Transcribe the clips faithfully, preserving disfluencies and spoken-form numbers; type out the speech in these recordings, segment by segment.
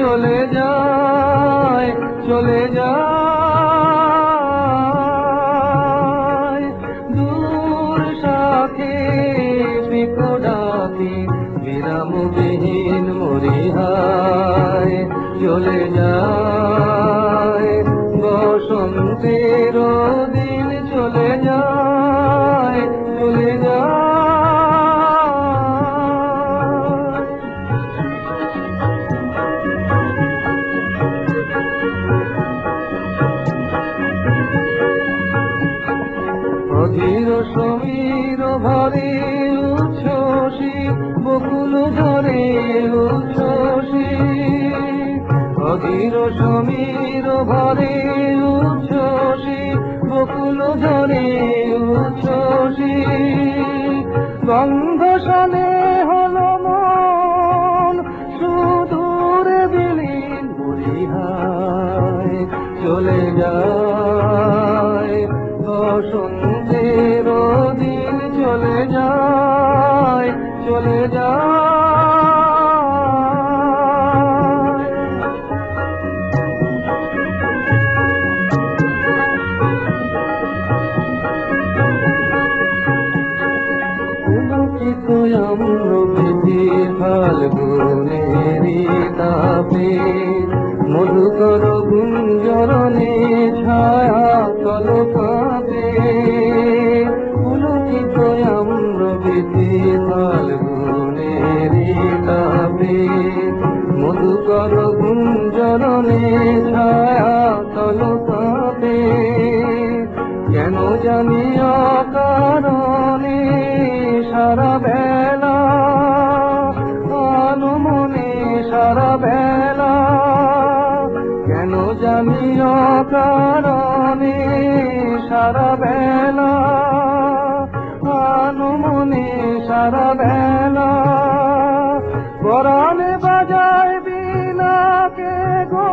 চলে যায় চলে যায় দূর শাখে পিকো ডাকে বিরামবিহীন মরিহায় চলে যায় বসন্তের দিন চলে যায় চলে যায় অধীর সমীর ভরে উচ্ছ্বসী বকুল ধরে উচ্ছ্বসী অধীর সমীর ভরে উচ্ছ্বসী বকুল ধরে উচ্ছ্বসী গন্ধ শনে হলো মন সুদূর বিলীন মরিহায় চলে যায় বসন্তের দিন চলে যায় চলে যায় পুলকিত অম্রবৃতি ফাল্গুনেরি তাপে মধুকর গুঞ্জরণে ছায়া কলকাতে পুলকিত অম্রবৃতি ফাল্গুনেরি তাপে মধুকর গুঞ্জরণে ছায়া কলকাতে কেন জানি অকারণে সারা বেলা আনমনে সারা বেলা কেন জানি অকারণে সারা বেলা আনমনে সারা বেলা পরাণে বাজায় বিনাকে গো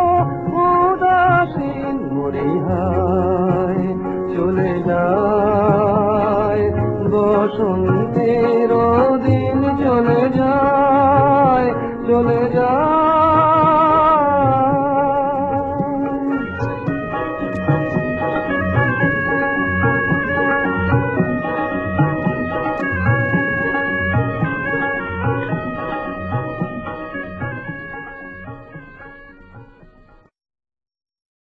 উদাসীন মরিহায় চলে যায় বসন্তের দিন চলে যায় চলে যায়